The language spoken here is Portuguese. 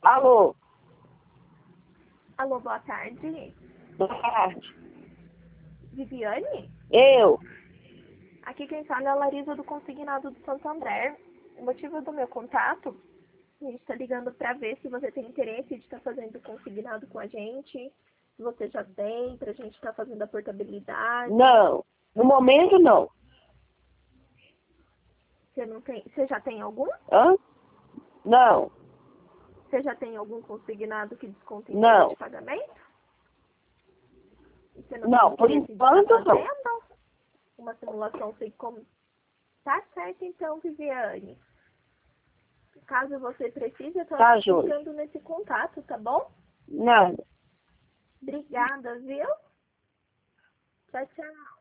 Alô? Alô, boa tarde. Boa tarde. Viviane? Eu? Aqui quem fala é a Larisa do Consignado do Santo André. O motivo do meu contato, a gente está ligando para ver se você tem interesse de estar fazendo consignado com a gente, se você já tem, para a gente estar fazendo a portabilidade. Não. No momento, não. Você não tem, você já tem algum? Hã? Não. Você já tem algum consignado que desconta em dia Não. de pagamento? Você Não, por tem interesse de estar enquanto, não. fazendo uma simulação sem como... Tá certo então, Viviane. Caso você precise, eu estou Tá, Júlia? ficando nesse contato, tá bom? Nada. Obrigada, viu? Tchau, tchau.